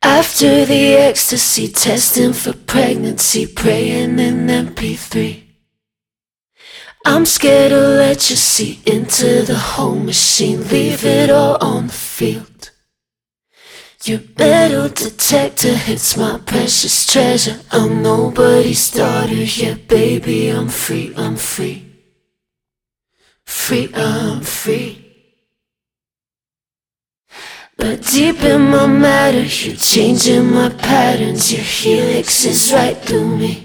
After the ecstasy, testing for pregnancy, praying in MP3. I'm scared to let you see into the whole machine, leave it all on the field. Your metal detector hits my precious treasure. I'm nobody's daughter yet, baby, I'm free, I'm free. Free, I'm free. But deep in my matter, you're changing my patterns. Your helix is right through me.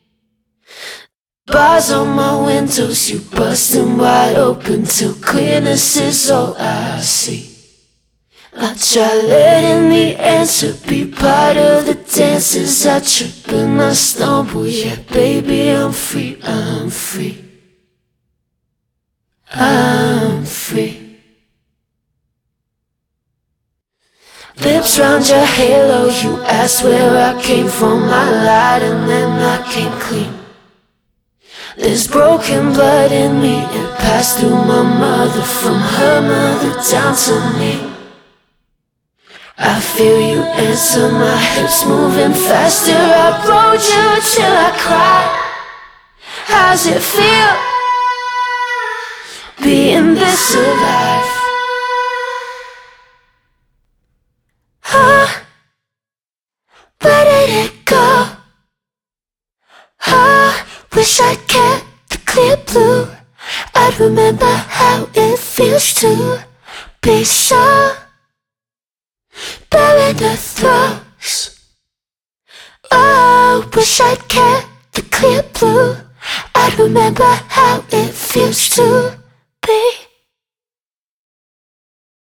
Bars on my windows, you busting wide open till clearness is all I see. I try letting the answer be part of the dances. I trip and I stumble, yeah, baby, I'm free, I'm free. I'm free. Lips round your halo, you asked where I came from. I lied and then I came clean. There's broken blood in me, it passed through my mother, from her mother down to me. I feel you answer, my hips moving faster. I rode you till I cried. How's it feel, being this alive? Where did it go? Wish I'd kept the clear blue. I'd remember how it feels to be so buried the throats. Oh, wish I'd kept the clear blue. I'd remember how it feels to be